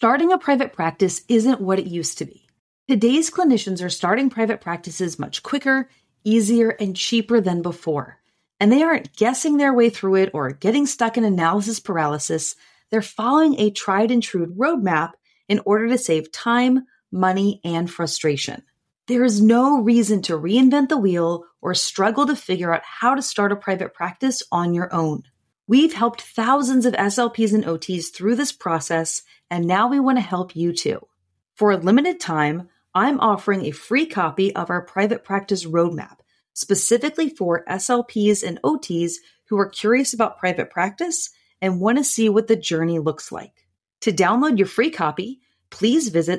Starting a private practice isn't what it used to be. Today's clinicians are starting private practices much quicker, easier, and cheaper than before. And they aren't guessing their way through it or getting stuck in analysis paralysis. They're following a tried and true roadmap in order to save time, money, and frustration. There is no reason to reinvent the wheel or struggle to figure out how to start a private practice on your own. We've helped thousands of SLPs and OTs through this process, and now we want to help you too. For a limited time, I'm offering a free copy of our private practice roadmap, specifically for SLPs and OTs who are curious about private practice and want to see what the journey looks like. To download your free copy, please visit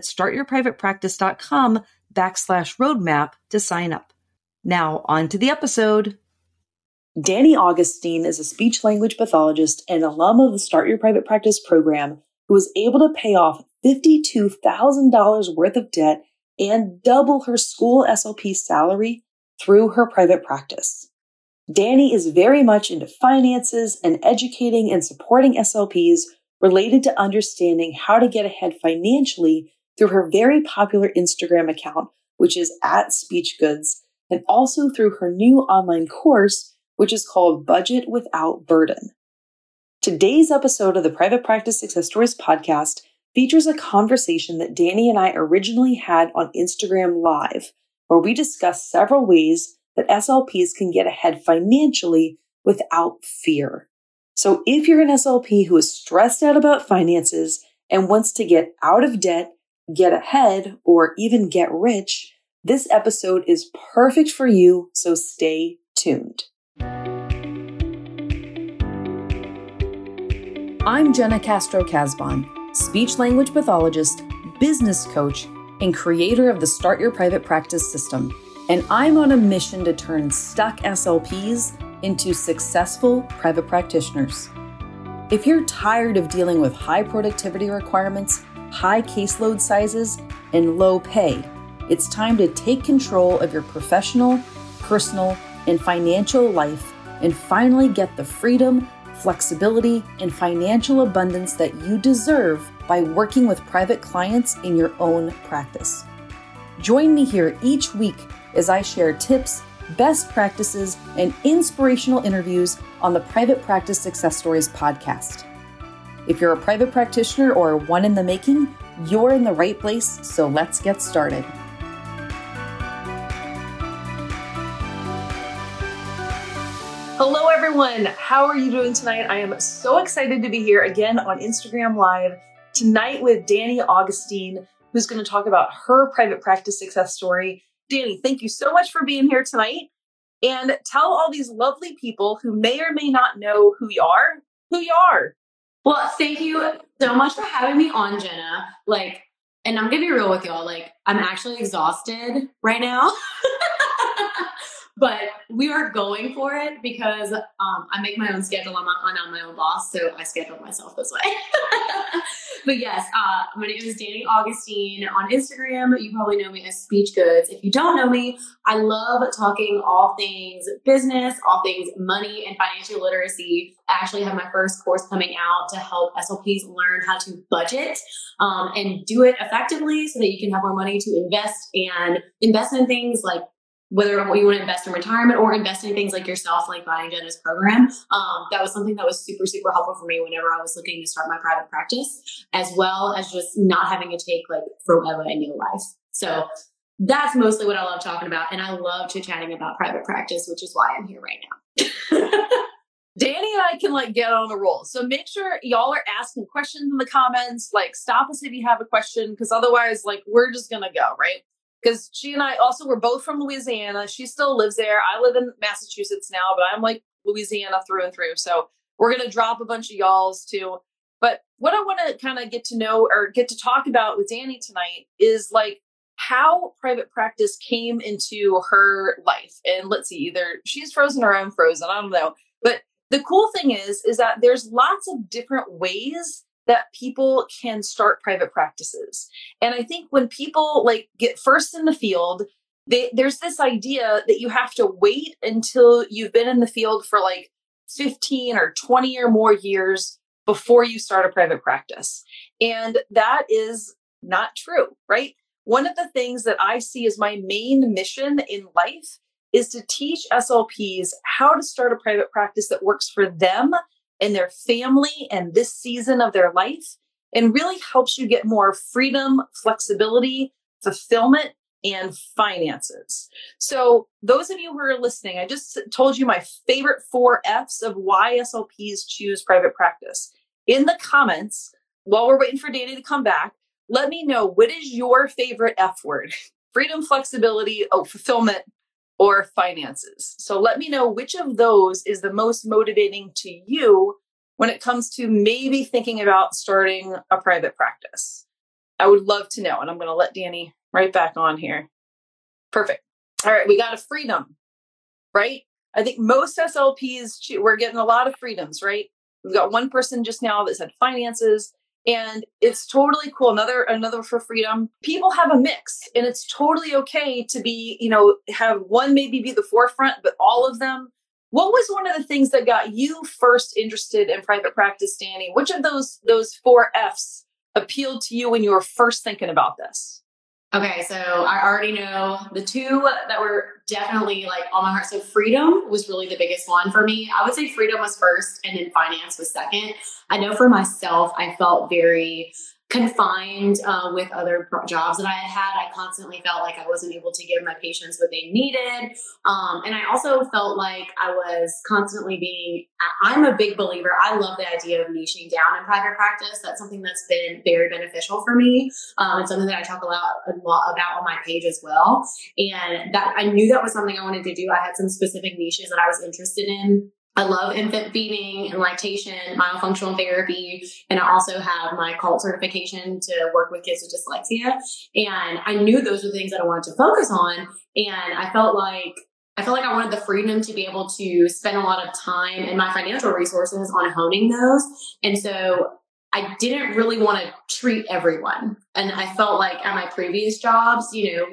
startyourprivatepractice.com/roadmap to sign up. Now, on to the episode. Danny Augustine is a speech-language pathologist and alum of the Start Your Private Practice program who was able to pay off $52,000 worth of debt and double her school SLP salary through her private practice. Danny is very much into finances and educating and supporting SLPs related to understanding how to get ahead financially through her very popular Instagram account, which is @SpeechGoods, and also through her new online course, which is called Budget Without Burden. Today's episode of the Private Practice Success Stories podcast features a conversation that Danny and I originally had on Instagram Live, where we discussed several ways that SLPs can get ahead financially without fear. So if you're an SLP who is stressed out about finances and wants to get out of debt, get ahead, or even get rich, this episode is perfect for you, so stay tuned. I'm Jenna Castro-Casbon, speech-language pathologist, business coach, and creator of the Start Your Private Practice system. And I'm on a mission to turn stuck SLPs into successful private practitioners. If you're tired of dealing with high productivity requirements, high caseload sizes, and low pay, it's time to take control of your professional, personal, and financial life and finally get the freedom, flexibility, and financial abundance that you deserve by working with private clients in your own practice. Join me here each week as I share tips, best practices, and inspirational interviews on the Private Practice Success Stories podcast. If you're a private practitioner or one in the making, you're in the right place, so let's get started. Hello, everyone. How are you doing tonight? I am so excited to be here again on Instagram Live tonight with Danny Augustine, who's going to talk about her private practice success story. Danny, thank you so much for being here tonight. And tell all these lovely people who may or may not know who you are. Well, thank you so much for having me on, Jenna. And I'm going to be real with y'all. I'm actually exhausted right now. But we are going for it because I make my own schedule. I'm my own boss, so I schedule myself this way. But yes, my name is Danny Augustine on Instagram. You probably know me as SpeechGoods. If you don't know me, I love talking all things business, all things money and financial literacy. I actually have my first course coming out to help SLPs learn how to budget and do it effectively so that you can have more money to invest in things like whether you want to invest in retirement or invest in things like yourself, like buying Jenna's program. That was something that was super, super helpful for me whenever I was looking to start my private practice, as well as just not having to take forever in your life. So that's mostly what I love talking about. And I love chit-chatting about private practice, which is why I'm here right now. Danny and I can get on a roll. So make sure y'all are asking questions in the comments. Stop us if you have a question, because otherwise we're just going to go, right? Because she and I also, we're both from Louisiana. She still lives there. I live in Massachusetts now, but I'm Louisiana through and through. So we're going to drop a bunch of y'alls too. But what I want to kind of get to know or get to talk about with Danny tonight is how private practice came into her life. And let's see, either she's frozen or I'm frozen. I don't know. But the cool thing is that there's lots of different ways that people can start private practices. And I think when people get first in the field, there's this idea that you have to wait until you've been in the field for 15 or 20 or more years before you start a private practice. And that is not true, right? One of the things that I see as my main mission in life is to teach SLPs how to start a private practice that works for them and their family and this season of their life, and really helps you get more freedom, flexibility, fulfillment, and finances. So those of you who are listening, I just told you my favorite 4 F's of why SLPs choose private practice. In the comments, while we're waiting for Danny to come back, let me know, what is your favorite F word? Freedom, flexibility, fulfillment, or finances. So let me know which of those is the most motivating to you when it comes to maybe thinking about starting a private practice. I would love to know. And I'm going to let Danny right back on here. Perfect. All right. We got a freedom, right? I think most SLPs, we're getting a lot of freedoms, right? We've got one person just now that said finances, and it's totally cool. Another for freedom. People have a mix, and it's totally okay to be, have one maybe be the forefront, but all of them. What was one of the things that got you first interested in private practice, Danny? Which of those 4 F's appealed to you when you were first thinking about this? Okay, so I already know the 2 that were definitely like on my heart. So freedom was really the biggest one for me. I would say freedom was first and then finance was second. I know for myself, I felt very confined with other jobs that I had. I constantly felt like I wasn't able to give my patients what they needed. And I also felt like I was constantly I'm a big believer. I love the idea of niching down in private practice. That's something that's been very beneficial for me. And something that I talk a lot about on my page as well. And that I knew that was something I wanted to do. I had some specific niches that I was interested in. I love infant feeding and lactation, myofunctional therapy, and I also have my CALT certification to work with kids with dyslexia. And I knew those were things that I wanted to focus on. And I felt like I wanted the freedom to be able to spend a lot of time and my financial resources on honing those. And so I didn't really want to treat everyone. And I felt like at my previous jobs,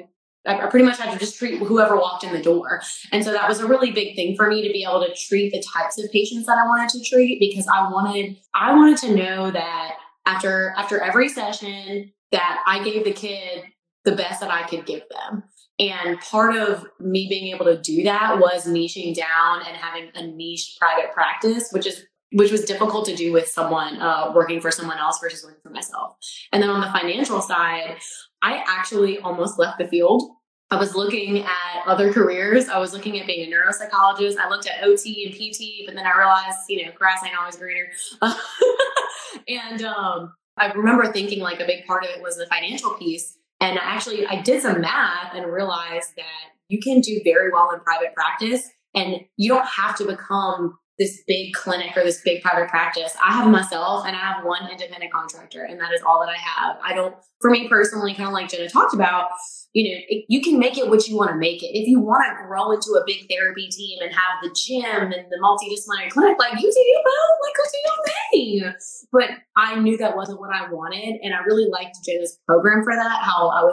I pretty much had to just treat whoever walked in the door. And so that was a really big thing for me to be able to treat the types of patients that I wanted to treat, because I wanted to know that after every session that I gave the kid the best that I could give them. And part of me being able to do that was niching down and having a niche private practice, which was difficult to do with someone working for someone else versus working for myself. And then on the financial side, I actually almost left the field. I was looking at other careers. I was looking at being a neuropsychologist. I looked at OT and PT, but then I realized, grass ain't always greener. And I remember thinking like a big part of it was the financial piece. And I did some math and realized that you can do very well in private practice, and you don't have to become this big clinic or this big private practice. I have myself and I have one independent contractor, and that is all that I have. For me personally, kind of like Jenna talked about, you can make it what you want to make it. If you want to grow into a big therapy team and have the gym and the multidisciplinary clinic, like you do you, bro, like go do your thing. But I knew that wasn't what I wanted. And I really liked Jenna's program for that,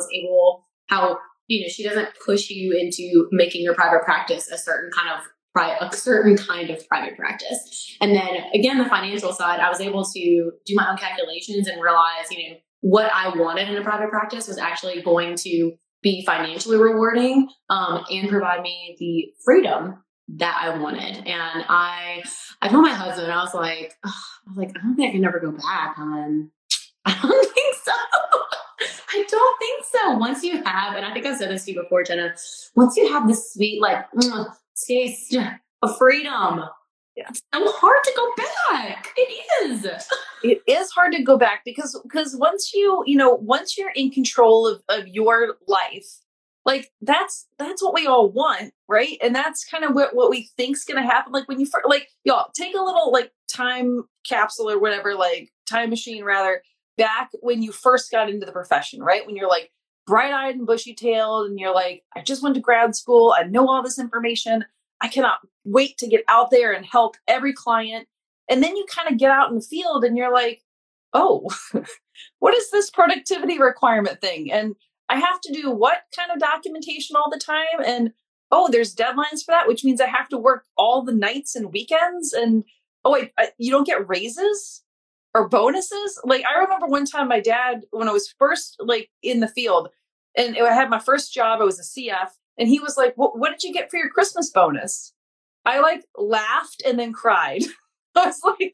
she doesn't push you into making your private practice a certain kind of private practice. And then again, the financial side, I was able to do my own calculations and realize, what I wanted in a private practice was actually going to be financially rewarding, and provide me the freedom that I wanted. And I told my husband, I was like, I don't think I can never go back, hon. I don't think so. I don't think so. Once you have, and I think I've said this to you before, Jenna, once you have this sweet, taste of freedom, it's so hard to go back. It is. It is hard to go back because once once you're in control of your life, like that's what we all want, right? And that's kind of what we think's gonna happen. Like when you first, y'all take a little time capsule or whatever, time machine rather, back when you first got into the profession, right? When you're bright-eyed and bushy-tailed and you're I just went to grad school, I know all this information, I cannot wait to get out there and help every client. And then you kind of get out in the field and you're like, oh, what is this productivity requirement thing? And I have to do what kind of documentation all the time? And oh, there's deadlines for that, which means I have to work all the nights and weekends. And oh, wait, you don't get raises? or bonuses. Like I remember one time my dad, when I was first like in the field and I had my first job, I was a CF, and he was like, what did you get for your Christmas bonus? I like laughed and then cried. I was like,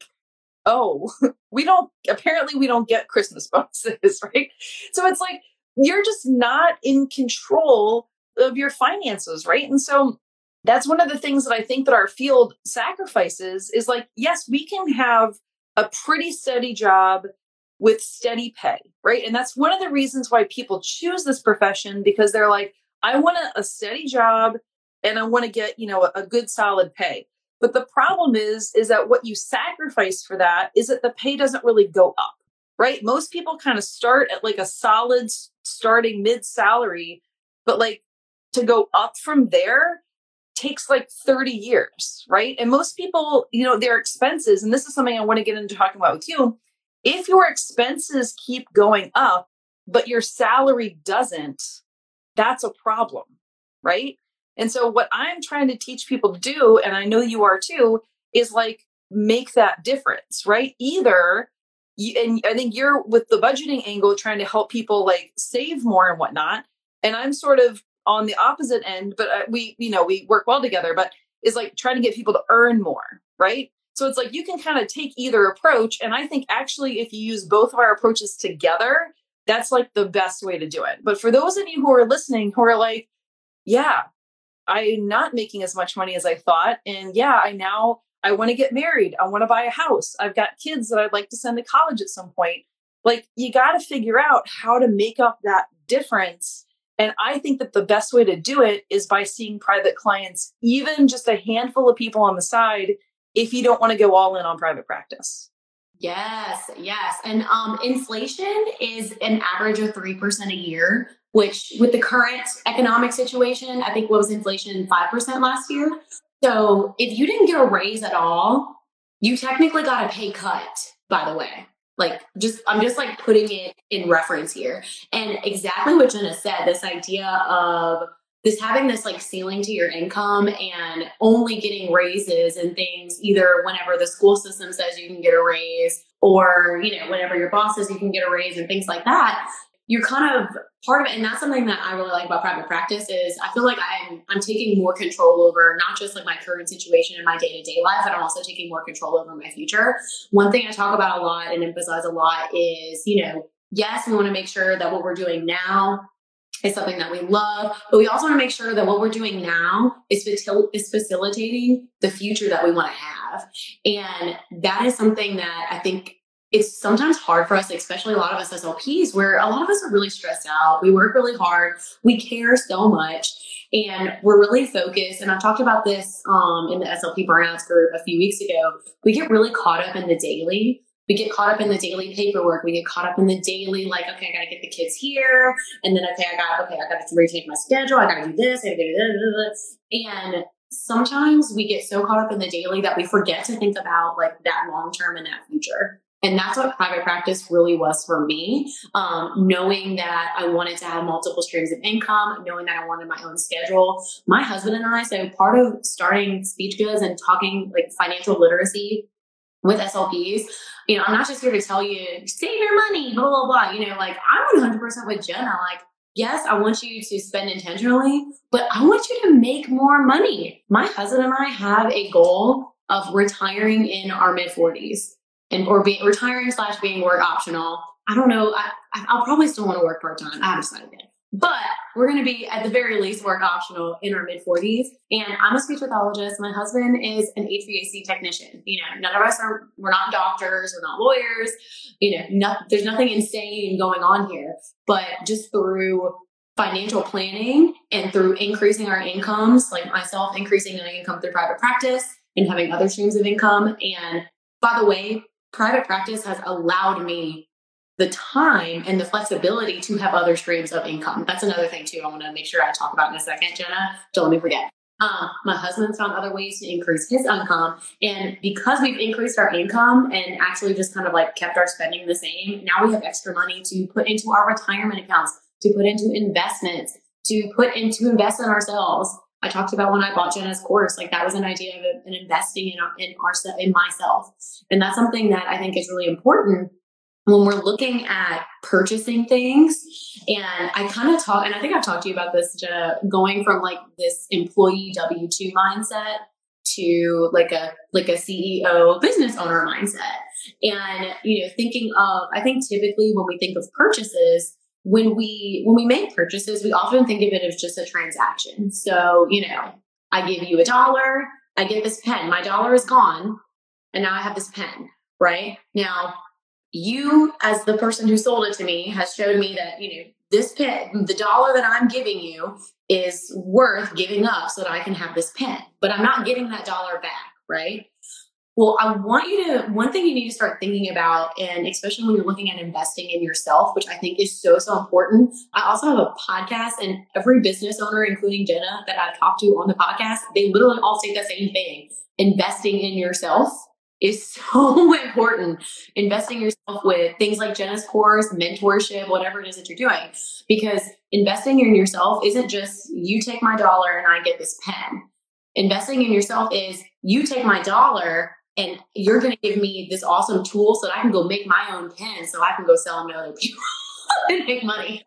oh, apparently we don't get Christmas bonuses, right? So it's like, you're just not in control of your finances, right? And so that's one of the things that I think that our field sacrifices is like, yes, we can have a pretty steady job with steady pay, right? And that's one of the reasons why people choose this profession, because they're like, I want a steady job and I want to get, a good solid pay. But the problem is that what you sacrifice for that is that the pay doesn't really go up, right? Most people kind of start at like a solid starting mid salary, but like to go up from there takes like 30 years, right? And most people, their expenses, and this is something I want to get into talking about with you. If your expenses keep going up, but your salary doesn't, that's a problem, right? And so what I'm trying to teach people to do, and I know you are too, is like make that difference, right? Either and I think you're with the budgeting angle trying to help people like save more and whatnot. And I'm sort of on the opposite end, but we work well together, but is like trying to get people to earn more, right? So it's like you can kind of take either approach. And I think actually if you use both of our approaches together, that's like the best way to do it. But for those of you who are listening, who are like, yeah, I'm not making as much money as I thought. And yeah, I want to get married. I want to buy a house. I've got kids that I'd like to send to college at some point. Like you got to figure out how to make up that difference. And I think that the best way to do it is by seeing private clients, even just a handful of people on the side, if you don't want to go all in on private practice. Yes. And inflation is an average of 3% a year, which with the current economic situation, I think what was inflation 5% last year. So if you didn't get a raise at all, you technically got a pay cut, by the way. I'm just like putting it in reference here. And exactly what Jenna said, this idea of having this like ceiling to your income and only getting raises and things either whenever the school system says you can get a raise or, whenever your boss says you can get a raise and things like that. You're kind of part of it. And that's something that I really like about private practice is I feel like I'm taking more control over not just like my current situation in my day-to-day life, but I'm also taking more control over my future. One thing I talk about a lot and emphasize a lot is, yes, we want to make sure that what we're doing now is something that we love, but we also want to make sure that what we're doing now is facilitating the future that we want to have. And that is something that I think it's sometimes hard for us, especially a lot of us SLPs, where a lot of us are really stressed out. We work really hard. We care so much and we're really focused. And I talked about this in the SLP burnouts group a few weeks ago. We get really caught up in the daily. We get caught up in the daily paperwork. We get caught up in the daily, like, okay, I got to get the kids here. And then, I got to retake my schedule. I got to do this. I got to do this. And sometimes we get so caught up in the daily that we forget to think about like that long-term and that future. And that's what private practice really was for me. Knowing that I wanted to have multiple streams of income, knowing that I wanted my own schedule. My husband and I, so part of starting Speech Goods and talking like financial literacy with SLPs, I'm not just here to tell you, save your money, blah, blah, blah. I'm 100% with Jenna. Like, yes, I want you to spend intentionally, but I want you to make more money. My husband and I have a goal of retiring in our mid-40s. Or retiring / being work optional. I don't know. I'll probably still want to work part-time. I haven't decided yet. But we're going to be, at the very least, work optional in our mid-40s. And I'm a speech pathologist. My husband is an HVAC technician. None of us we're not doctors. We're not lawyers. There's nothing insane going on here. But just through financial planning and through increasing our incomes, like myself increasing my income through private practice and having other streams of income. And by the way, private practice has allowed me the time and the flexibility to have other streams of income. That's another thing too. I want to make sure I talk about in a second, Jenna. Don't let me forget. My husband's found other ways to increase his income. And because we've increased our income and actually just kind of like kept our spending the same, now we have extra money to put into our retirement accounts, to put into investments, to invest in ourselves. I talked about when I bought Jenna's course, like that was an idea of an investing in myself. And that's something that I think is really important when we're looking at purchasing things. And I kind of talk, and I think I've talked to you about this, Jenna, going from like this employee W-2 mindset to like a CEO business owner mindset. And, thinking of, I think typically when we think of purchases, when we make purchases, we often think of it as just a transaction. So, I give you $1, I get this pen, my dollar is gone, and now I have this pen, right? Now, you, as the person who sold it to me, has showed me that, this pen, the dollar that I'm giving you is worth giving up so that I can have this pen, but I'm not getting that dollar back, right? Well, one thing you need to start thinking about, and especially when you're looking at investing in yourself, which I think is so, so important. I also have a podcast, and every business owner, including Jenna, that I've talked to on the podcast, they literally all say the same thing. Investing in yourself is so important. Investing yourself with things like Jenna's course, mentorship, whatever it is that you're doing, because investing in yourself isn't just you take my dollar and I get this pen. Investing in yourself is you take my dollar and you're going to give me this awesome tool so that I can go make my own pen so I can go sell them to other people and make money.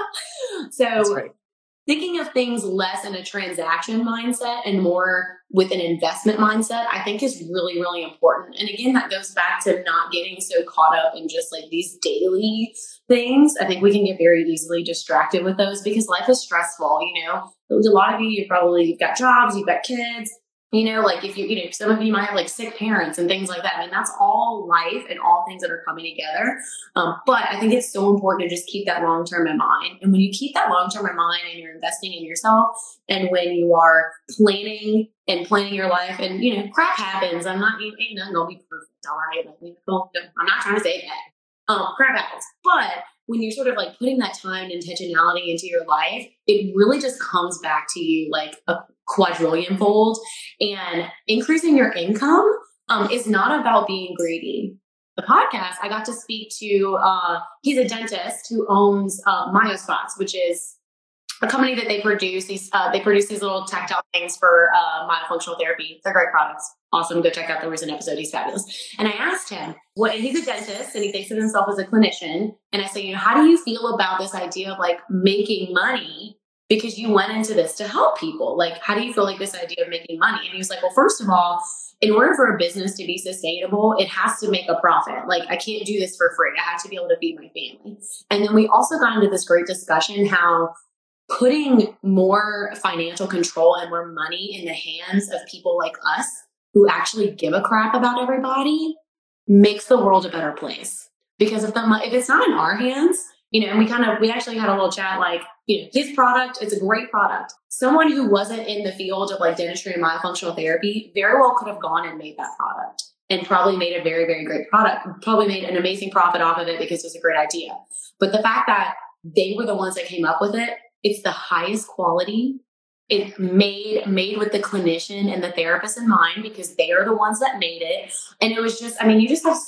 So thinking of things less in a transaction mindset and more with an investment mindset, I think is really, really important. And again, that goes back to not getting so caught up in just like these daily things. I think we can get very easily distracted with those because life is stressful. A lot of you, you've got jobs, you've got kids. Like if some of you might have like sick parents and things like that. And that's all life and all things that are coming together. But I think it's so important to just keep that long-term in mind. And when you keep that long-term in mind and you're investing in yourself, and when you are planning your life, and crap happens. Ain't nothing gonna be perfect. All right. I'm not trying to say that. Crap happens. But when you're sort of like putting that time and intentionality into your life, it really just comes back to you like a quadrillion fold. And increasing your income is not about being greedy. The podcast, I got to speak to, he's a dentist who owns MyoSpots, which is a company that they produce these little tactile things for myofunctional therapy. They're great products. Awesome. Go check out the recent episode. He's fabulous. And I asked him, and he's a dentist and he thinks of himself as a clinician. And I say, how do you feel about this idea of like making money because you went into this to help people? Like, how do you feel like this idea of making money? And he was like, well, first of all, in order for a business to be sustainable, it has to make a profit. Like, I can't do this for free. I have to be able to feed my family. And then we also got into this great discussion how putting more financial control and more money in the hands of people like us who actually give a crap about everybody makes the world a better place. Because if it's not in our hands, and we actually had a little chat, like, his product, it's a great product. Someone who wasn't in the field of like dentistry and myofunctional therapy very well could have gone and made that product and probably made a very, very great product, probably made an amazing profit off of it because it was a great idea. But the fact that they were the ones that came up with it, it's the highest quality. It's made with the clinician and the therapist in mind because they are the ones that made it. And it was just, you just have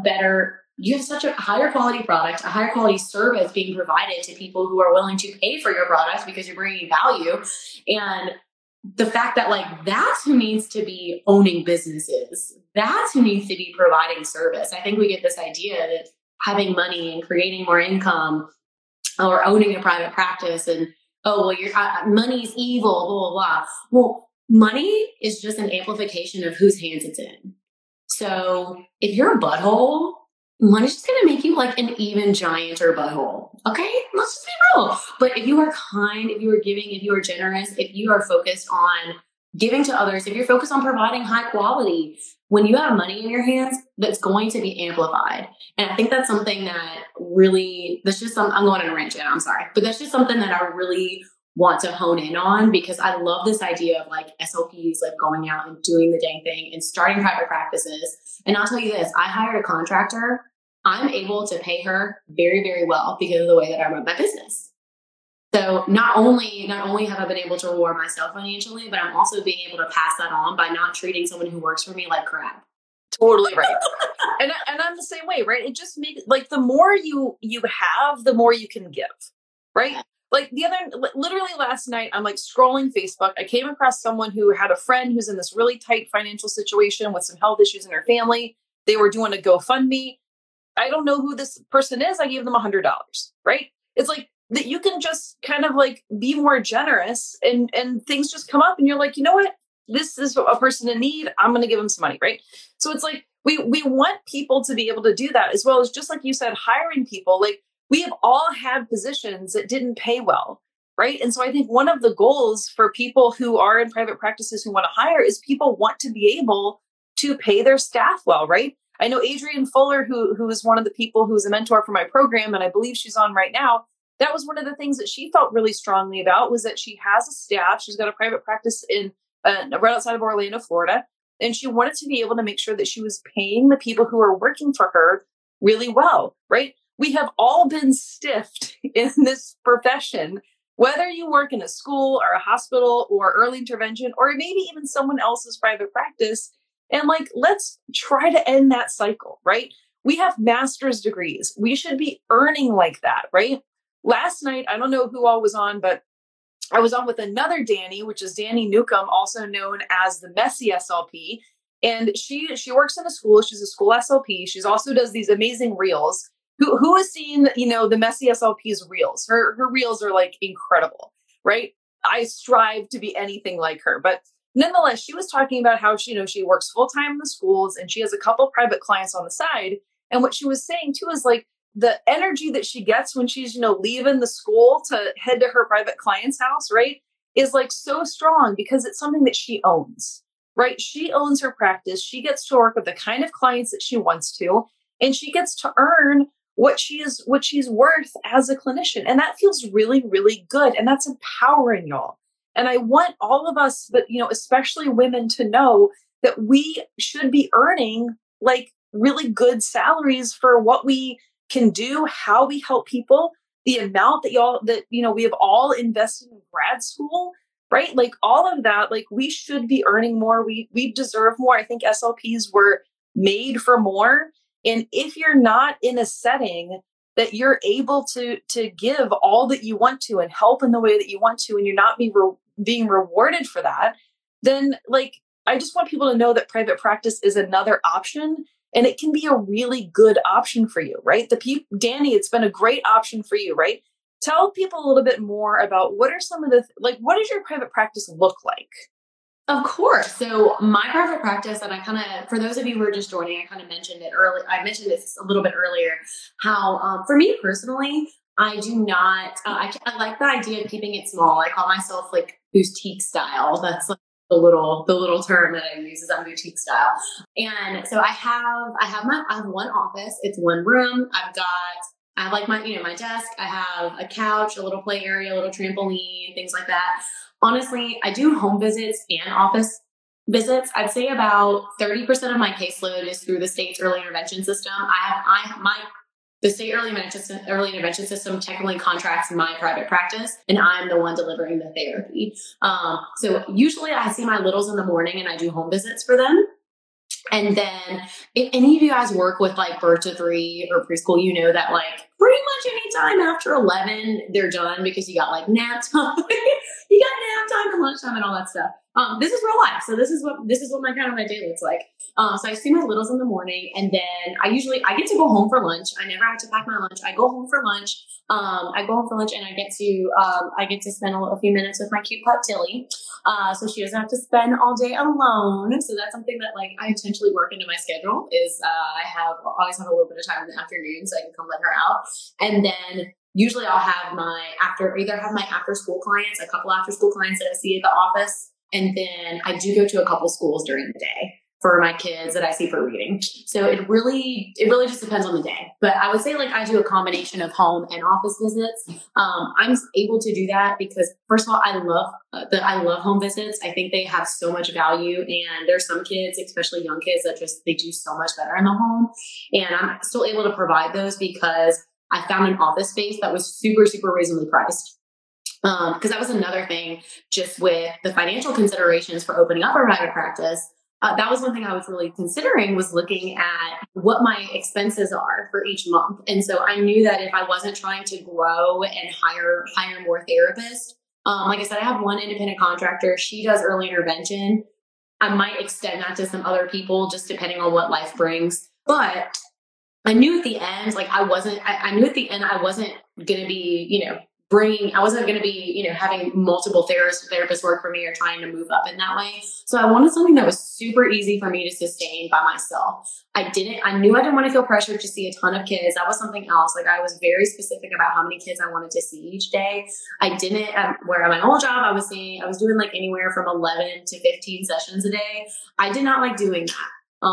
you have such a higher quality product, a higher quality service being provided to people who are willing to pay for your product because you're bringing value. And the fact that like, that's who needs to be owning businesses. That's who needs to be providing service. I think we get this idea that having money and creating more income or owning a private practice and, money's evil, blah, blah, blah. Well, money is just an amplification of whose hands it's in. So if you're a butthole, money's just going to make you like an even gianter butthole. Okay? Let's just be real. But if you are kind, if you are giving, if you are generous, if you are focused on giving to others, if you're focused on providing high quality, when you have money in your hands, that's going to be amplified. And I think that's something that really, I'm going on a rant, I'm sorry, but that's just something that I really want to hone in on because I love this idea of like SLPs, like going out and doing the dang thing and starting private practices. And I'll tell you this, I hired a contractor. I'm able to pay her very, very well because of the way that I run my business. So not only have I been able to reward myself financially, but I'm also being able to pass that on by not treating someone who works for me like crap. Totally right. and I'm the same way, right? It just makes like the more you have, the more you can give, right? Like literally last night, I'm like scrolling Facebook. I came across someone who had a friend who's in this really tight financial situation with some health issues in her family. They were doing a GoFundMe. I don't know who this person is. I gave them $100, right? It's like that you can just kind of like be more generous and things just come up and you're like, you know what? This is a person in need. I'm going to give them some money, right? So it's like we want people to be able to do that, as well as, just like you said, hiring people. Like, we have all had positions that didn't pay well, right? And so I think one of the goals for people who are in private practices who want to hire is people want to be able to pay their staff well, right? I know Adrienne Fuller, who is one of the people who is a mentor for my program, and I believe she's on right now. That was one of the things that she felt really strongly about, was that she has a staff. She's got a private practice in right outside of Orlando, Florida. And she wanted to be able to make sure that she was paying the people who are working for her really well, right? We have all been stiffed in this profession, whether you work in a school or a hospital or early intervention, or maybe even someone else's private practice. And like, let's try to end that cycle, right? We have master's degrees. We should be earning like that, right? Last night, I don't know who all was on, but I was on with another Danny, which is Danny Newcomb, also known as the Messy SLP. And she works in a school. She's a school SLP. She's also does these amazing reels. Who has seen, the Messy SLP's reels? Her reels are like incredible, right? I strive to be anything like her. But nonetheless, she was talking about how she works full time in the schools and she has a couple private clients on the side. And what she was saying too is like, the energy that she gets when she's, leaving the school to head to her private client's house, right, is like so strong because it's something that she owns, right? She owns her practice. She gets to work with the kind of clients that she wants to, and she gets to earn what she's worth as a clinician. And that feels really, really good. And that's empowering, y'all. And I want all of us, but, especially women, to know that we should be earning like really good salaries for what we can do, how we help people, the amount that we have all invested in grad school, right? Like all of that, like we should be earning more. We deserve more. I think SLPs were made for more. And if you're not in a setting that you're able to give all that you want to and help in the way that you want to, and you're not being rewarded for that, then like, I just want people to know that private practice is another option. And it can be a really good option for you, right? Danny, it's been a great option for you, right? Tell people a little bit more about what are some of what does your private practice look like? Of course. So my private practice, and for those of you who are just joining, I kind of mentioned it early. I mentioned this a little bit earlier, how for me personally, I do not, I like the idea of keeping it small. I call myself like boutique style. That's like the little term that I use is I'm boutique style. And so I have one office. It's one room. I have like my desk. I have a couch, a little play area, a little trampoline, things like that. Honestly, I do home visits and office visits. I'd say about 30% of my caseload is through the state's early intervention system. The state early intervention system technically contracts my private practice, and I'm the one delivering the therapy. So usually I see my littles in the morning and I do home visits for them. And then if any of you guys work with like birth to 3 or preschool, you know that like pretty much any time after 11, they're done because you got like nap time. You got nap time and lunchtime and all that stuff. This is real life. So this is what my day looks like. So I see my littles in the morning, and then I get to go home for lunch. I never have to pack my lunch. I go home for lunch. And I get to spend a few minutes with my cute pup Tilly. So she doesn't have to spend all day alone. So that's something that like I intentionally work into my schedule is, I always have a little bit of time in the afternoon so I can come let her out. And then usually I'll have my after school clients, a couple after school clients that I see at the office. And then I do go to a couple schools during the day for my kids that I see for reading. So it really just depends on the day. But I would say like I do a combination of home and office visits. I'm able to do that because first of all, I love home visits. I think they have so much value, and there's some kids, especially young kids, that they do so much better in the home. And I'm still able to provide those because I found an office space that was super, super reasonably priced. Because that was another thing just with the financial considerations for opening up a private practice. that was one thing I was really considering, was looking at what my expenses are for each month. And so I knew that if I wasn't trying to grow and hire more therapists, like I said, I have one independent contractor. She does early intervention. I might extend that to some other people, just depending on what life brings. But I knew at the end, like I knew at the end I wasn't going to be, I wasn't going to be, having multiple therapists work for me or trying to move up in that way. So I wanted something that was super easy for me to sustain by myself. I knew I didn't want to feel pressured to see a ton of kids. That was something else. Like I was very specific about how many kids I wanted to see each day. I didn't, where at my old job, I was doing like anywhere from 11 to 15 sessions a day. I did not like doing that.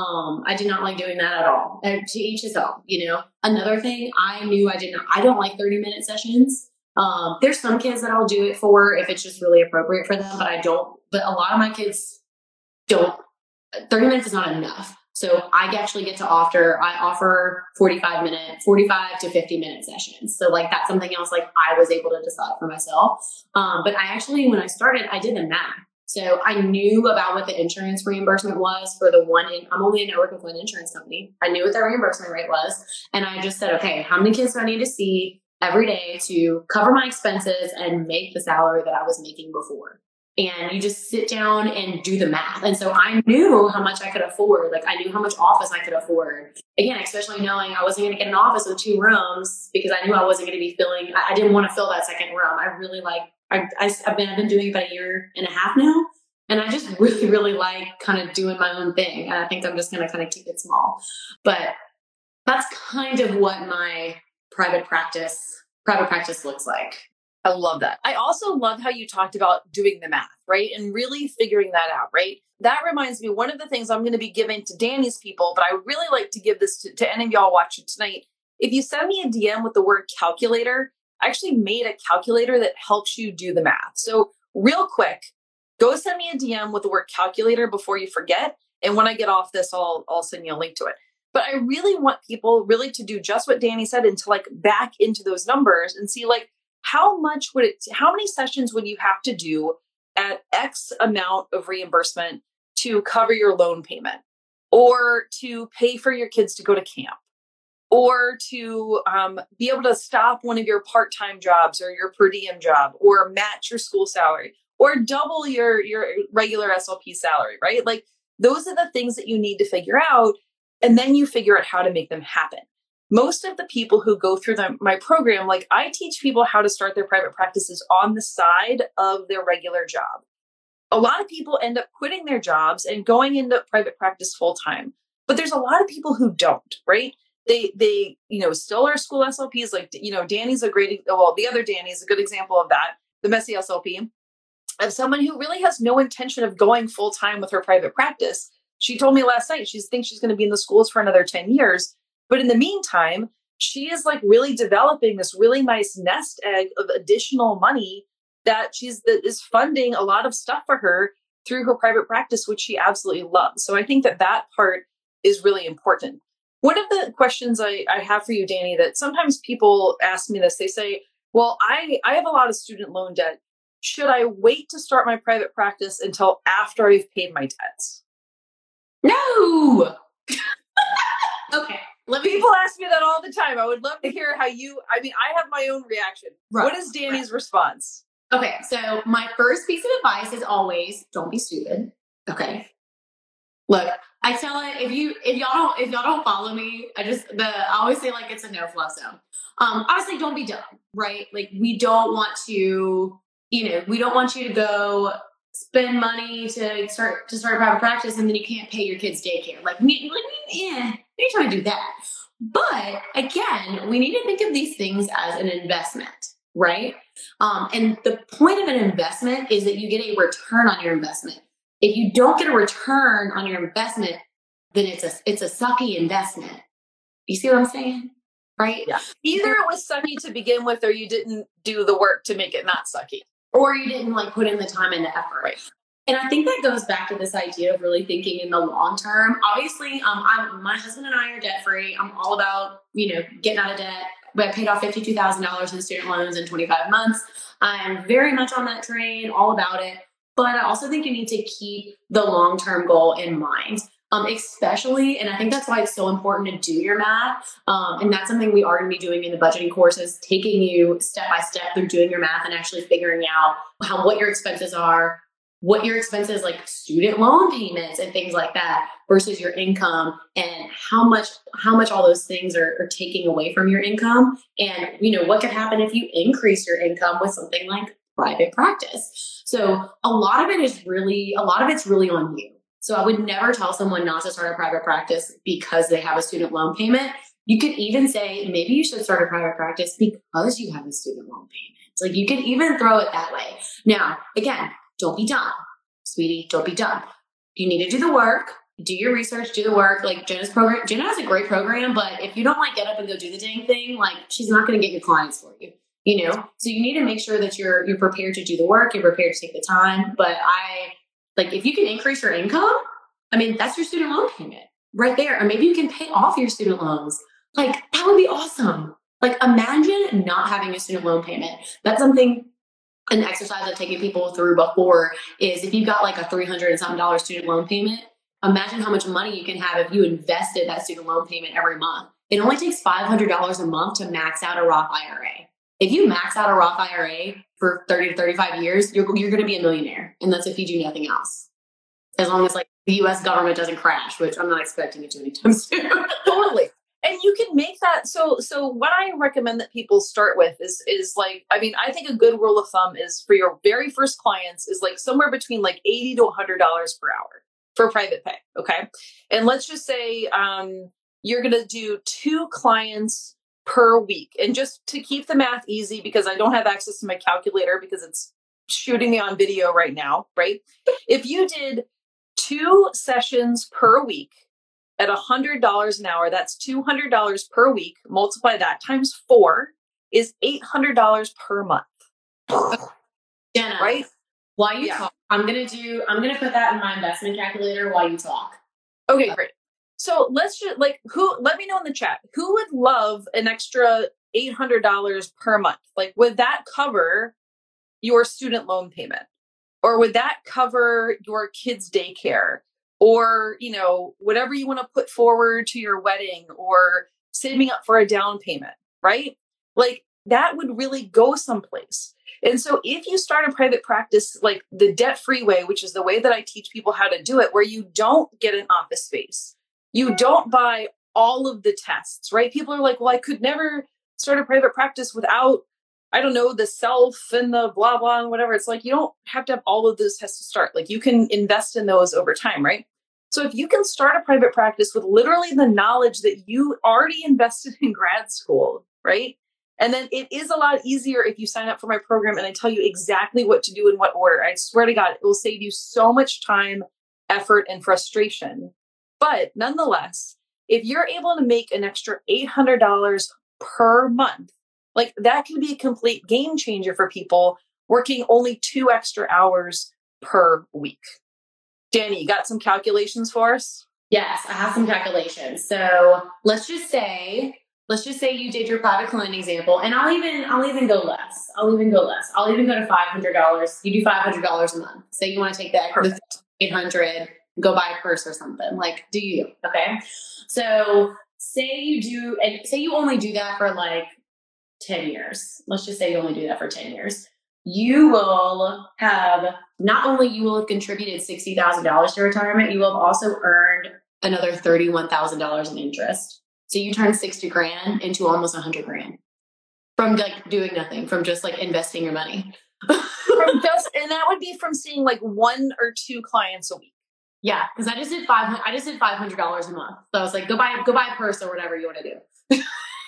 I did not like doing that at all. To each his own, Another thing, I knew I don't like 30-minute sessions. There's some kids that I'll do it for if it's just really appropriate for them, but a lot of my kids don't. 30 minutes is not enough. So I actually get to offer 45 to 50-minute sessions. So like that's something else like I was able to decide for myself. But when I started, I did the math. So I knew about what the insurance reimbursement was for I'm only in network with one insurance company. I knew what the reimbursement rate was. And I just said, okay, how many kids do I need to see every day to cover my expenses and make the salary that I was making before? And you just sit down and do the math. And so I knew how much I could afford. Like I knew how much office I could afford. Again, especially knowing I wasn't going to get an office with 2 rooms because I knew I wasn't going to be I didn't want to fill that second room. I really I've been doing it about 1.5 years now. And I just really, really like kind of doing my own thing. And I think I'm just going to kind of keep it small. But that's kind of what my private practice looks like. I love that. I also love how you talked about doing the math, right? And really figuring that out, right? That reminds me, one of the things I'm going to be giving to Danny's people, but I really like to give this to any of y'all watching tonight. If you send me a DM with the word calculator, I actually made a calculator that helps you do the math. So real quick, go send me a DM with the word calculator before you forget. And when I get off this, I'll send you a link to it. But I really want people really to do just what Danny said and to like back into those numbers and see like, how many sessions would you have to do at X amount of reimbursement to cover your loan payment or to pay for your kids to go to camp or to be able to stop one of your part-time jobs or your per diem job or match your school salary or double your regular SLP salary, right? Like those are the things that you need to figure out. And then you figure out how to make them happen. Most of the people who go through my program, like I teach people how to start their private practices on the side of their regular job. A lot of people end up quitting their jobs and going into private practice full time. But there's a lot of people who don't, right? They still are school SLPs. Like, Danny's the other Danny is a good example of that. The messy SLP of someone who really has no intention of going full time with her private practice. She told me last night, she thinks she's going to be in the schools for another 10 years. But in the meantime, she is like really developing this really nice nest egg of additional money that is funding a lot of stuff for her through her private practice, which she absolutely loves. So I think that part is really important. One of the questions I have for you, Danny, that sometimes people ask me this, they say, well, I have a lot of student loan debt. Should I wait to start my private practice until after I've paid my debts? No. Okay. People ask me that all the time. I would love to hear I have my own reaction. Right. What is Danny's response? Okay. So my first piece of advice is always don't be stupid. Okay. Look, I tell it, if y'all don't follow me, I always say like it's a no fluff zone. Obviously don't be dumb, right? Like we don't want you to go spend money to start a private practice and then you can't pay your kids daycare. We ain't trying to do that. But again, we need to think of these things as an investment, right? And the point of an investment is that you get a return on your investment. If you don't get a return on your investment, then it's a sucky investment. You see what I'm saying? Right? Yeah. Either it was sucky to begin with, or you didn't do the work to make it not sucky. Or you didn't put in the time and the effort. Right. And I think that goes back to this idea of really thinking in the long term. Obviously, my husband and I are debt free. I'm all about, getting out of debt. But I paid off $52,000 in student loans in 25 months. I'm very much on that train, all about it. but I also think you need to keep the long-term goal in mind. Especially, and I think that's why it's so important to do your math. And that's something we are going to be doing in the budgeting courses, taking you step by step through doing your math and actually figuring out what your expenses are, what your expenses like student loan payments and things like that versus your income, and how much all those things are taking away from your income. And, what could happen if you increase your income with something like private practice. So a lot of it's really on you. So I would never tell someone not to start a private practice because they have a student loan payment. You could even say, maybe you should start a private practice because you have a student loan payment. Like, you can even throw it that way. Now, again, don't be dumb, sweetie. Don't be dumb. You need to do the work, do your research, do the work. Like Jenna's program, Jenna has a great program, but if you don't get up and go do the dang thing, she's not going to get your clients for you. So you need to make sure that you're prepared to do the work, you're prepared to take the time. But if you can increase your income, that's your student loan payment right there. Or maybe you can pay off your student loans. That would be awesome. Imagine not having a student loan payment. That's something, an exercise I've taken people through before is if you've got a $300 and something student loan payment, imagine how much money you can have if you invested that student loan payment every month. It only takes $500 a month to max out a Roth IRA. If you max out a Roth IRA for 30 to 35 years, you're going to be a millionaire. And that's if you do nothing else. As long as the US government doesn't crash, which I'm not expecting it to anytime soon. Totally. And you can make that. So what I recommend that people start with is I think a good rule of thumb is for your very first clients is somewhere between $80 to $100 per hour for private pay. Okay. And let's just say, you're going to do 2 clients per week. And just to keep the math easy, because I don't have access to my calculator because it's shooting me on video right now, right? If you did 2 sessions per week at $100 an hour, that's $200 per week. Multiply that times 4 is $800 per month. Jenna, right? While you talk, I'm gonna put that in my investment calculator while you talk. Okay, great. So let's just let me know in the chat, who would love an extra $800 per month? Would that cover your student loan payment? Or would that cover your kids' daycare? Or, whatever you want to put forward to your wedding or saving up for a down payment, right? That would really go someplace. And so if you start a private practice, the debt-free way, which is the way that I teach people how to do it, where you don't get an office space, you don't buy all of the tests, right? People are like, well, I could never start a private practice without, I don't know, the self and the blah, blah, and whatever. It's you don't have to have all of those tests to start. You can invest in those over time, right? So if you can start a private practice with literally the knowledge that you already invested in grad school, right? And then it is a lot easier if you sign up for my program and I tell you exactly what to do in what order. I swear to God, it will save you so much time, effort, and frustration. But nonetheless, if you're able to make an extra $800 per month, that can be a complete game changer for people working only 2 extra hours per week. Danny, you got some calculations for us? Yes, I have some calculations. So let's just say you did your private client example, and I'll even go less. I'll even go to $500. You do $500 a month. Say you want to take that $800, go buy a purse or something. Do you? Okay. So say you only do that for 10 years. Let's just say you only do that for 10 years. You will have, not only you will have contributed $60,000 to retirement, you will have also earned another $31,000 in interest. So you turn 60 grand into almost 100 grand from doing nothing, from just investing your money. And that would be from seeing 1 or 2 clients a week. Yeah, because I just did $500 a month. So I was go buy a purse or whatever you want to do.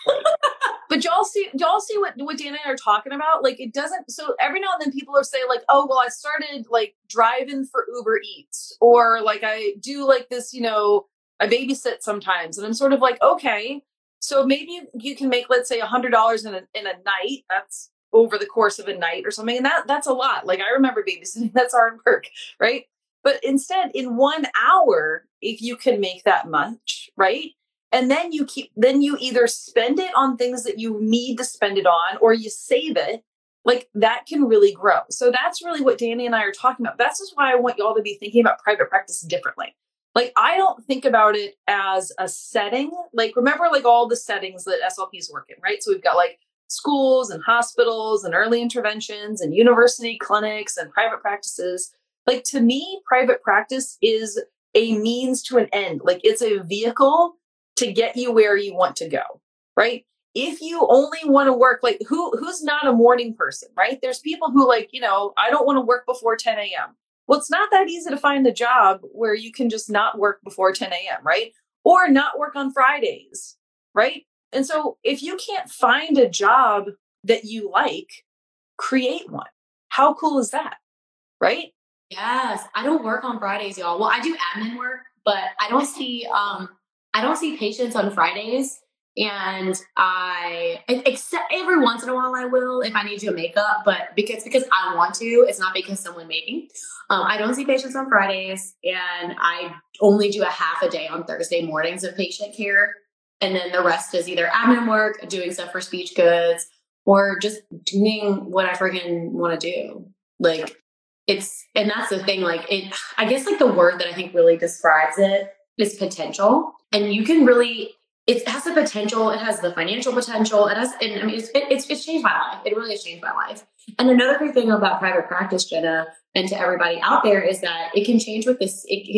But y'all see what Dan and I are talking about? It doesn't, so every now and then people are saying oh, well, I started driving for Uber Eats, or I do this, I babysit sometimes. And I'm sort of okay, so maybe you can make, let's say $100 in a night. That's over the course of a night or something. And that's a lot. I remember babysitting, that's hard work, right? But instead in 1 hour, if you can make that much, right? And then you either spend it on things that you need to spend it on, or you save it. like that can really grow. So that's really what Danny and I are talking about. That's just why I want y'all to be thinking about private practice differently. Like, I don't think about it as a setting. Like, remember, like all the settings that SLPs work in, right? So we've got like schools and hospitals and early interventions and university clinics and private practices. Like, to me, private practice is a means to an end. Like, it's a vehicle to get you where you want to go, right? If you only want to work, like who's not a morning person, right? There's people who like, I don't want to work before 10 a.m. Well, it's not that easy to find a job where you can just not work before 10 a.m., right? Or not work on Fridays, right? And so if you can't find a job that you like, create one. How cool is that, right? Yes, I don't work on Fridays, y'all. Well, I do admin work, but I don't see patients on Fridays. And except every once in a while I will if I need to do makeup, but because I want to, it's not because someone made me. I don't see patients on Fridays, and I only do a half a day on Thursday mornings of patient care. And then the rest is either admin work, doing stuff for Speech Goods, or just doing what I freaking want to do. Like, and that's the thing, like I guess like the word that I think really describes it is potential. And you can really, it has the potential, it has the financial potential, it's changed my life. It really has changed my life. And another great thing about private practice, Jenna, and to everybody out there, is that it can change with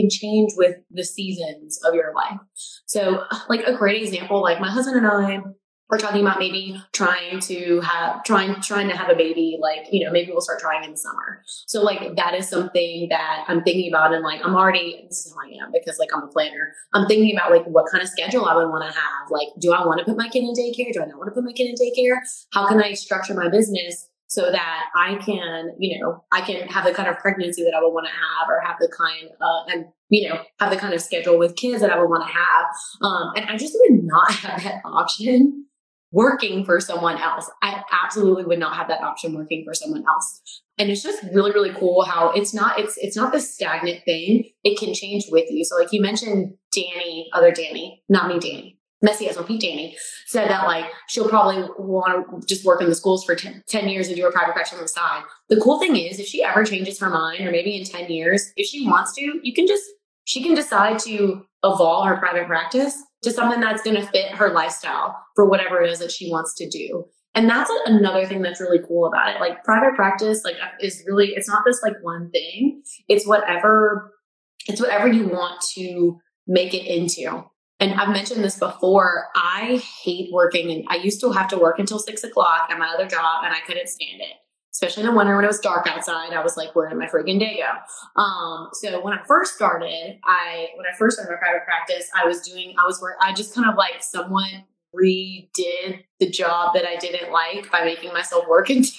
the seasons of your life. So like a great example, like my husband and I, we're talking about maybe trying to have a baby, like, maybe we'll start trying in the summer. So like, that is something that I'm thinking about. And like, this is how I am, because like, I'm a planner. I'm thinking about like, what kind of schedule I would want to have. Like, do I want to put my kid in daycare? Do I not want to put my kid in daycare? How can I structure my business so that I can have the kind of pregnancy that I would want to have, or have the kind have the kind of schedule with kids that I would want to have. And I just would not have that option working for someone else. I absolutely would not have that option working for someone else. And it's just really, really cool how it's not this stagnant thing. It can change with you. So like you mentioned other Danny, not me, Danny, Messy SLP Danny, said that like she'll probably want to just work in the schools for 10 years and do a private practice on the side. The cool thing is, if she ever changes her mind, or maybe in 10 years, if she wants to, she can decide to evolve her private practice to something that's going to fit her lifestyle for whatever it is that she wants to do. And that's another thing that's really cool about it. Like, private practice, like, is really, it's not this like one thing. It's whatever you want to make it into. And I've mentioned this before. I hate working, and I used to have to work until 6 o'clock at my other job, and I couldn't stand it. Especially in the winter when it was dark outside. I was like, where did my freaking day go? So when I first started my private practice, I just kind of like somewhat redid the job that I didn't like by making myself work until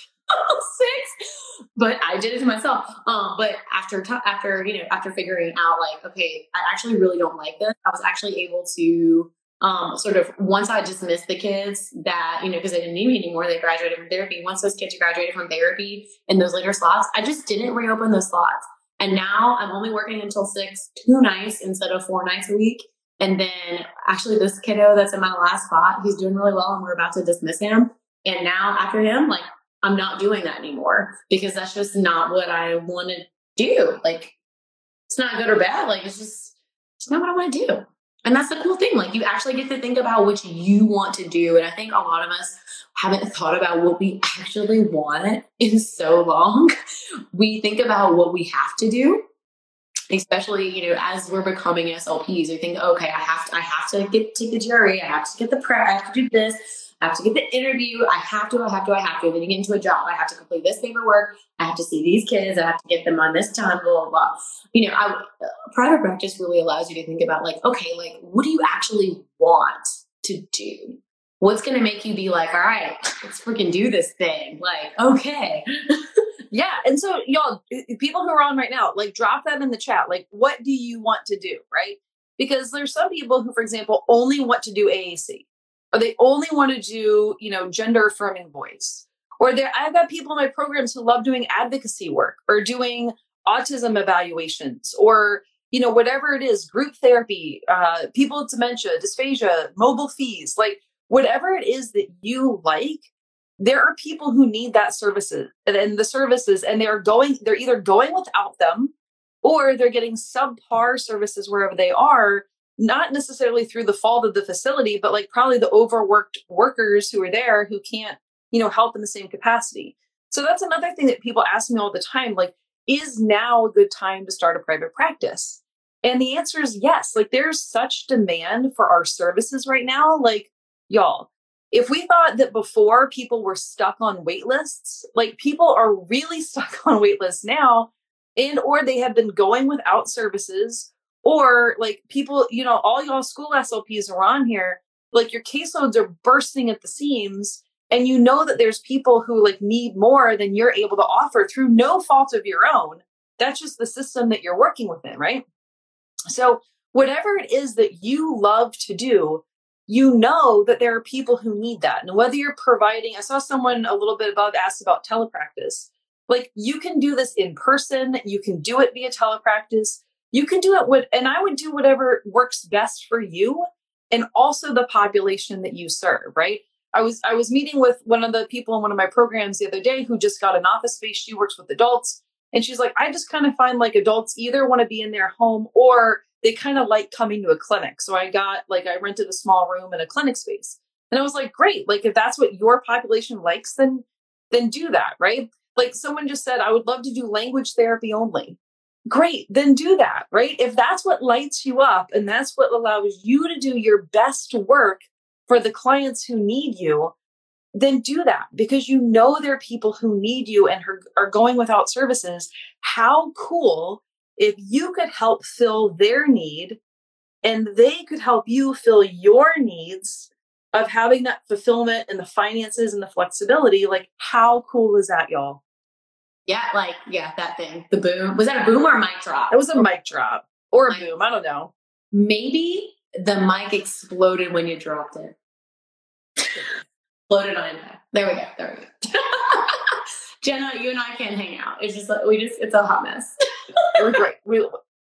6, but I did it to myself. But after figuring out like, okay, I actually really don't like this, I was actually able to sort of, once I dismissed the kids that, because they didn't need me anymore, they graduated from therapy. Once those kids graduated from therapy in those later slots, I just didn't reopen those slots. And now I'm only working until 6, 2 nights instead of 4 nights a week. And then actually this kiddo that's in my last spot, he's doing really well, and we're about to dismiss him. And now after him, like, I'm not doing that anymore, because that's just not what I want to do. Like, it's not good or bad. Like, it's not what I want to do. And that's the cool thing. Like, you actually get to think about what you want to do. And I think a lot of us haven't thought about what we actually want in so long. We think about what we have to do, especially, as we're becoming SLPs. We think, okay, I have to take the jury. I have to get the prep. I have to do this. I have to get the interview. I have to. Then you get into a job. I have to complete this paperwork. I have to see these kids. I have to get them on this time, blah, blah, blah. Private practice really allows you to think about like, okay, like, what do you actually want to do? What's going to make you be like, all right, let's freaking do this thing. Like, okay. Yeah. And so y'all, people who are on right now, like, drop that in the chat. Like, what do you want to do? Right. Because there's some people who, for example, only want to do AAC. Or they only want to do, gender affirming voice. Or I've got people in my programs who love doing advocacy work, or doing autism evaluations, or, whatever it is, group therapy, people with dementia, dysphagia, mobile fees, like whatever it is that you like, there are people who need that services and the services, and they're either going without them or they're getting subpar services wherever they are, not necessarily through the fault of the facility, but like probably the overworked workers who are there who can't, help in the same capacity. So that's another thing that people ask me all the time, like, is now a good time to start a private practice? And the answer is yes. Like, there's such demand for our services right now. Like, y'all, if we thought that before people were stuck on wait lists, like, people are really stuck on wait lists now, or they have been going without services, or like people, all y'all school SLPs are on here, like your caseloads are bursting at the seams, and that there's people who like need more than you're able to offer through no fault of your own. That's just the system that you're working within, right? So whatever it is that you love to do, that there are people who need that. And whether you're providing, I saw someone a little bit above asked about telepractice. Like, you can do this in person. You can do it via telepractice. You can do it and I would do whatever works best for you and also the population that you serve, right? I was meeting with one of the people in one of my programs the other day who just got an office space. She works with adults. And she's like, I just kind of find like adults either want to be in their home or they kind of like coming to a clinic. So I rented a small room in a clinic space. And I was like, great. Like, if that's what your population likes, then do that, right? Like, someone just said, I would love to do language therapy only. Great, then do that, right? If that's what lights you up and that's what allows you to do your best work for the clients who need you, then do that, because there are people who need you and are going without services. How cool if you could help fill their need and they could help you fill your needs of having that fulfillment and the finances and the flexibility. Like, how cool is that, y'all? Yeah, that thing. The boom. Was that a boom or a mic drop? It was a mic drop or a boom. I don't know. Maybe the mic exploded when you dropped it. Exploded on impact. There we go. Jenna, you and I can't hang out. It's just like, it's a hot mess. It was great.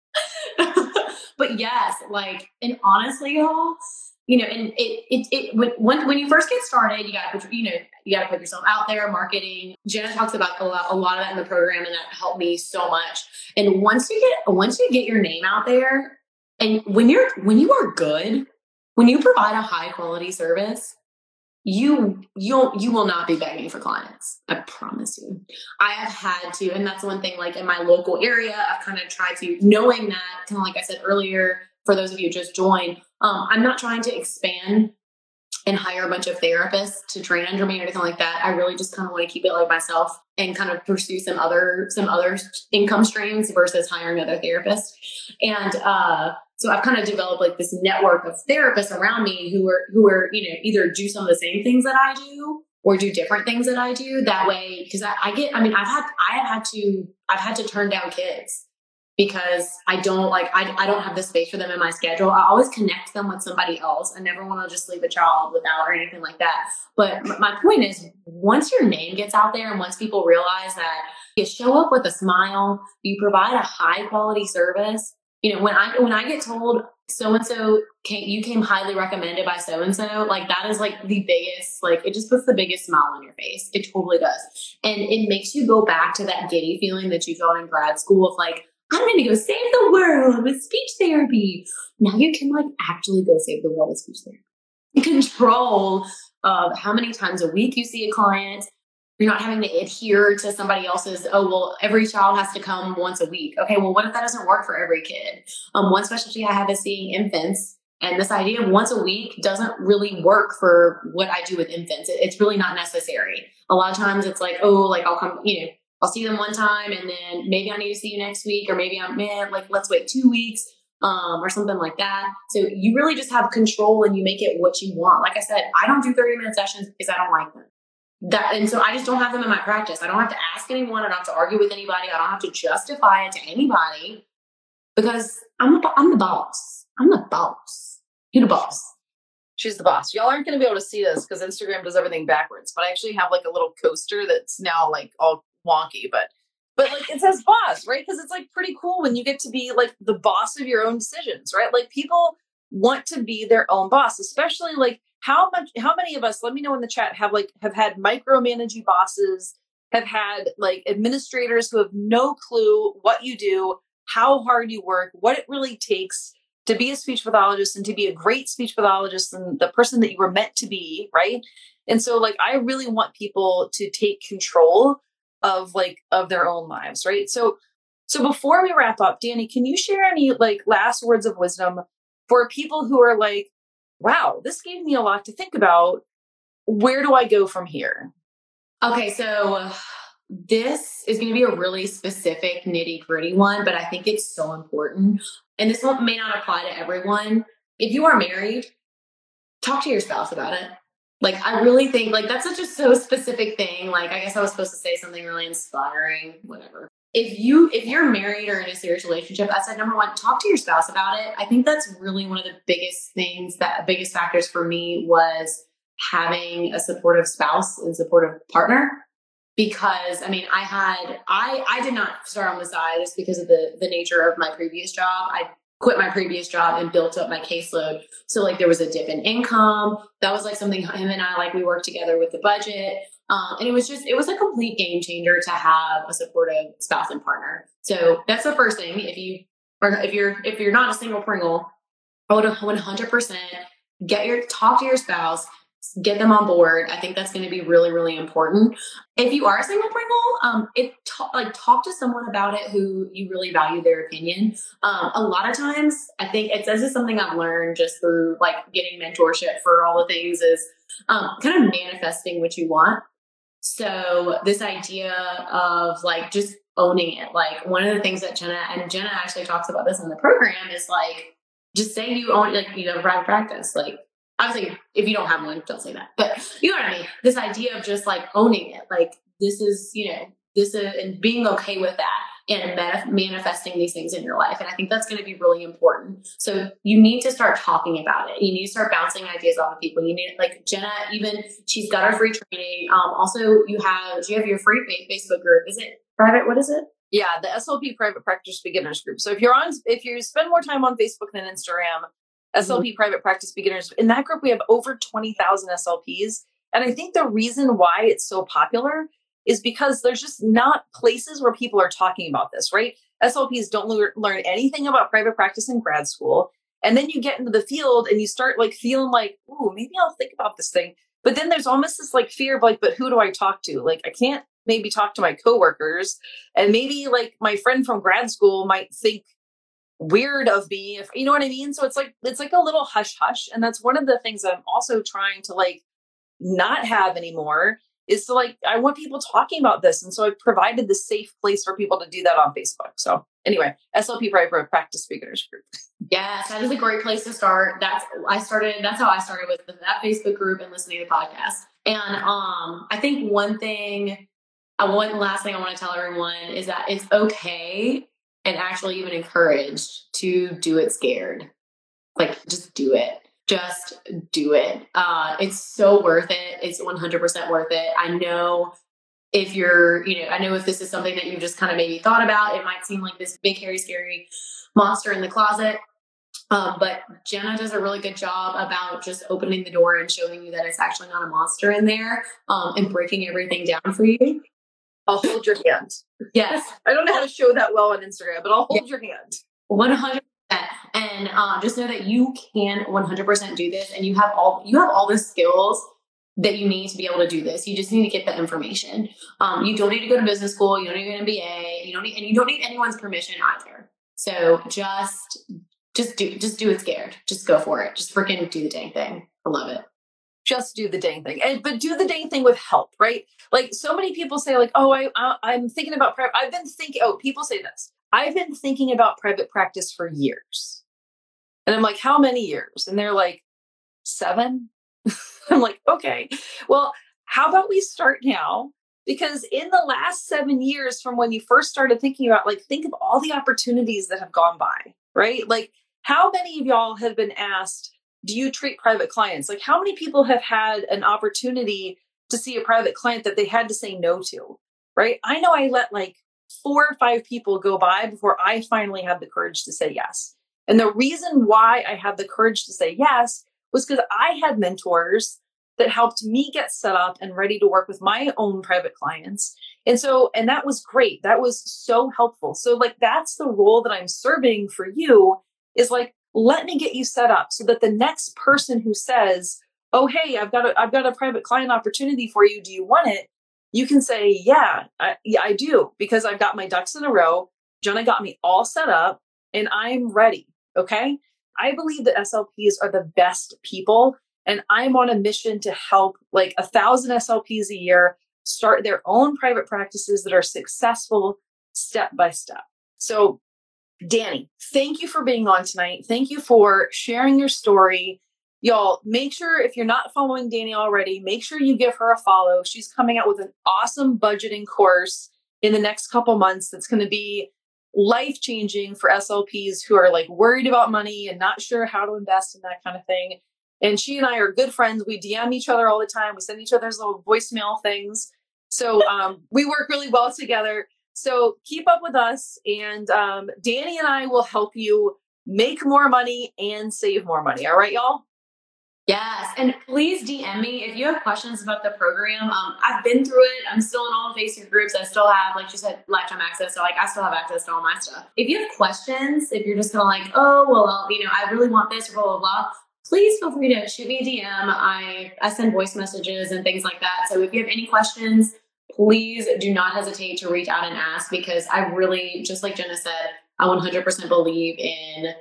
But yes, like, and honestly, y'all, and when you first get started, you got to put yourself out there, marketing. Jenna talks about a lot of that in the program, and that helped me so much. And once you get your name out there, and when you are good, when you provide a high quality service, you will not be begging for clients. I promise you. I have had to, and that's one thing, like in my local area, I've kind of tried to, knowing that, kind of like I said earlier, for those of you who just joined, I'm not trying to expand and hire a bunch of therapists to train under me or anything like that. I really just kind of want to keep it like myself and kind of pursue some other income streams versus hiring other therapists. And, so I've kind of developed like this network of therapists around me who are, either do some of the same things that I do or do different things that I do. That way, because I've had to turn down kids because I don't have the space for them in my schedule. I always connect them with somebody else. I never want to just leave a child without or anything like that. But my point is, once your name gets out there and once people realize that you show up with a smile, you provide a high quality service. When I get told so-and-so you came highly recommended by so-and-so, like, that is like the biggest, like, it just puts the biggest smile on your face. It totally does. And it makes you go back to that giddy feeling that you felt in grad school of like, I'm going to go save the world with speech therapy. Now you can like actually go save the world with speech therapy. You control how many times a week you see a client. You're not having to adhere to somebody else's, every child has to come once a week. Okay, well, what if that doesn't work for every kid? One specialty I have is seeing infants. And this idea of once a week doesn't really work for what I do with infants. It's really not necessary. A lot of times it's like, I'll come, I'll see them one time and then maybe I need to see you next week, or maybe let's wait 2 weeks, or something like that. So you really just have control and you make it what you want. Like I said, I don't do 30-minute sessions because I don't like them. And so I just don't have them in my practice. I don't have to ask anyone. I don't have to argue with anybody. I don't have to justify it to anybody because I'm the boss. I'm the boss. You're the boss. She's the boss. Y'all aren't going to be able to see this because Instagram does everything backwards, but I actually have like a little coaster that's now like all wonky, but like it says boss, right? Because it's like pretty cool when you get to be like the boss of your own decisions, right? Like, people want to be their own boss, especially like how many of us, let me know in the chat, have had micromanaging bosses, have had like administrators who have no clue what you do, how hard you work, what it really takes to be a speech pathologist and to be a great speech pathologist and the person that you were meant to be, right? And so like I really want people to take control of their own lives, right? So before we wrap up, Danny, can you share any like last words of wisdom for people who are like, wow, this gave me a lot to think about. Where do I go from here? Okay, so this is going to be a really specific nitty gritty one, but I think it's so important. And this one may not apply to everyone. If you are married, talk to your spouse about it. Like, I really think like that's such a so specific thing. Like, I guess I was supposed to say something really inspiring, whatever. If you're married or in a serious relationship, I said, number one, talk to your spouse about it. I think that's really one of the biggest factors for me was having a supportive spouse and supportive partner. Because I mean, I did not start on the side just because of the nature of my previous job. I quit my previous job and built up my caseload. So like there was a dip in income. That was like something him and I, like we worked together with the budget. And it was a complete game changer to have a supportive spouse and partner. So that's the first thing. If you're not a single Pringle, I would 100% talk to your spouse, get them on board. I think that's going to be really, really important. If you are a single Pringle, talk to someone about it who you really value their opinion. A lot of times, I think this is something I've learned just through like getting mentorship for all the things is kind of manifesting what you want. So this idea of like just owning it, like one of the things that Jenna actually talks about this in the program is like, just say you own, like you have a private practice, like. Obviously, if you don't have one, don't say that. But you know what I mean? This idea of just like owning it, like and being okay with that and manifesting these things in your life. And I think that's going to be really important. So you need to start talking about it. You need to start bouncing ideas off of people. You need, like Jenna, even she's got her free training. Also, do you have your free Facebook group? Is it private? What is it? Yeah, the SLP Private Practice Beginners Group. So if you spend more time on Facebook than Instagram, SLP Private Practice Beginners. In that group, we have over 20,000 SLPs. And I think the reason why it's so popular is because there's just not places where people are talking about this, right? SLPs don't learn anything about private practice in grad school. And then you get into the field and you start like feeling like, ooh, maybe I'll think about this thing. But then there's almost this like fear of like, but who do I talk to? Like, I can't maybe talk to my coworkers. And maybe like my friend from grad school might think weird of me, if you know what I mean. So it's like a little hush hush. And that's one of the things that I'm also trying to like not have anymore is to like, I want people talking about this. And so I've provided the safe place for people to do that on Facebook. So anyway, SLP Private Practice Beginners Group. Yes, that is a great place to start. That's how I started with that Facebook group and listening to podcasts. And I think one last thing I want to tell everyone is that it's okay and actually even encouraged to do it scared. Like, just do it. Just do it. It's so worth it. It's 100% worth it. I know if this is something that you just kind of maybe thought about, it might seem like this big, hairy, scary monster in the closet. But Jenna does a really good job about just opening the door and showing you that it's actually not a monster in there, and breaking everything down for you. I'll hold your hand. Yes. I don't know how to show that well on Instagram, but I'll hold your hand. 100%. And just know that you can 100% do this, and you have all the skills that you need to be able to do this. You just need to get the information. You don't need to go to business school. You don't need an MBA. You don't need anyone's permission either. So just do it scared. Just go for it. Just freaking do the dang thing. I love it. Just do the dang thing. But do the dang thing with help, right? Like so many people say like, oh, I'm thinking about private. People say this. I've been thinking about private practice for years. And I'm like, how many years? And they're like, 7. I'm like, okay, well, how about we start now? Because in the last 7 years from when you first started thinking about, like, think of all the opportunities that have gone by, right? Like, how many of y'all have been asked, do you treat private clients? Like, how many people have had an opportunity to see a private client that they had to say no to, right? I know I let like 4 or 5 people go by before I finally had the courage to say yes. And the reason why I had the courage to say yes was because I had mentors that helped me get set up and ready to work with my own private clients. And that was great. That was so helpful. So like, that's the role that I'm serving for you, is like, let me get you set up so that the next person who says, oh, hey, I've got a private client opportunity for you. Do you want it? You can say, yeah, I do, because I've got my ducks in a row. Jenna got me all set up and I'm ready. Okay. I believe that SLPs are the best people. And I'm on a mission to help like 1,000 SLPs a year start their own private practices that are successful step by step. So Danny, thank you for being on tonight. Thank you for sharing your story. Y'all, make sure, if you're not following Danny already, make sure you give her a follow. She's coming out with an awesome budgeting course in the next couple months that's going to be life-changing for SLPs who are like worried about money and not sure how to invest in that kind of thing. And she and I are good friends. We DM each other all the time. We send each other's little voicemail things. So we work really well together. So keep up with us, and Danny and I will help you make more money and save more money. All right, y'all? Yes. And please DM me if you have questions about the program. I've been through it. I'm still in all the Facebook groups. I still have, like she said, lifetime access. So like, I still have access to all my stuff. If you have questions, if you're just kind of like, oh, well, I really want this, blah, blah, blah, please feel free to shoot me a DM. I send voice messages and things like that. So if you have any questions, please do not hesitate to reach out and ask, because I really, just like Jenna said, I 100% believe in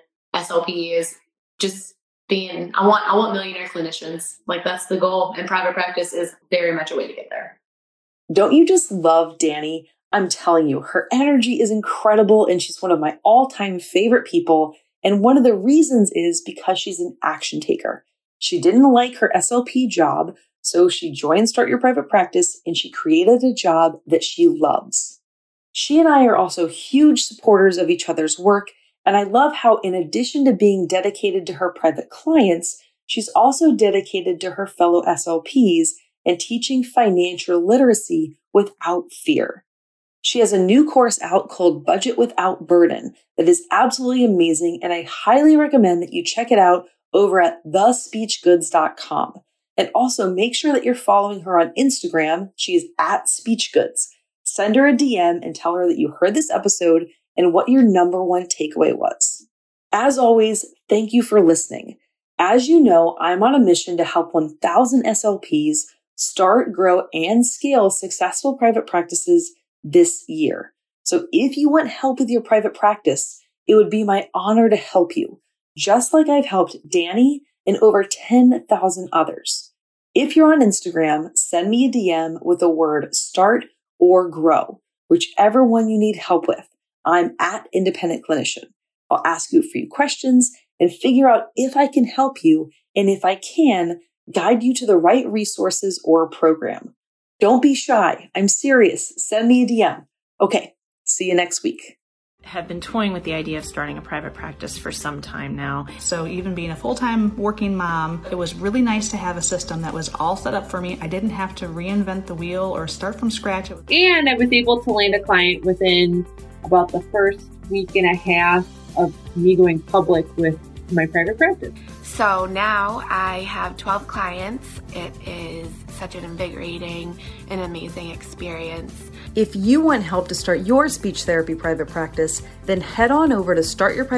SLPs just being, I want millionaire clinicians. Like, that's the goal. And private practice is very much a way to get there. Don't you just love Danny? I'm telling you, her energy is incredible and she's one of my all-time favorite people. And one of the reasons is because she's an action taker. She didn't like her SLP job, so she joined Start Your Private Practice and she created a job that she loves. She and I are also huge supporters of each other's work, and I love how in addition to being dedicated to her private clients, she's also dedicated to her fellow SLPs and teaching financial literacy without fear. She has a new course out called Budget Without Burden that is absolutely amazing, and I highly recommend that you check it out over at thespeechgoods.com. And also make sure that you're following her on Instagram. She is at SpeechGoods. Send her a DM and tell her that you heard this episode and what your number one takeaway was. As always, thank you for listening. As you know, I'm on a mission to help 1,000 SLPs start, grow, and scale successful private practices this year. So if you want help with your private practice, it would be my honor to help you, just like I've helped Danny and over 10,000 others. If you're on Instagram, send me a DM with the word start or grow, whichever one you need help with. I'm at Independent Clinician. I'll ask you a few questions and figure out if I can help you, and if I can, guide you to the right resources or program. Don't be shy. I'm serious. Send me a DM. Okay, see you next week. Have been toying with the idea of starting a private practice for some time now. So even being a full-time working mom, it was really nice to have a system that was all set up for me. I didn't have to reinvent the wheel or start from scratch. And I was able to land a client within about the first week and a half of me going public with my private practice. So now I have 12 clients. It is such an invigorating and amazing experience. If you want help to start your speech therapy private practice, then head on over to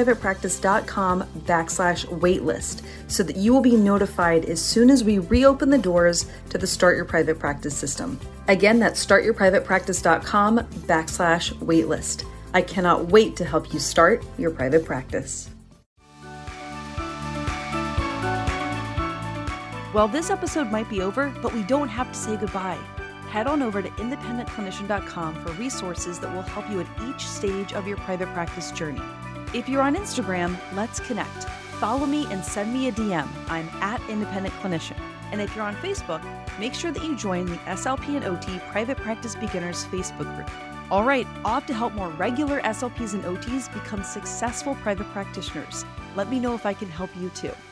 startyourprivatepractice.com/waitlist so that you will be notified as soon as we reopen the doors to the Start Your Private Practice system. Again, that's startyourprivatepractice.com/waitlist. I cannot wait to help you start your private practice. Well, this episode might be over, but we don't have to say goodbye. Head on over to independentclinician.com for resources that will help you at each stage of your private practice journey. If you're on Instagram, let's connect. Follow me and send me a DM. I'm at Independent Clinician. And if you're on Facebook, make sure that you join the SLP and OT Private Practice Beginners Facebook group. All right, off to help more regular SLPs and OTs become successful private practitioners. Let me know if I can help you too.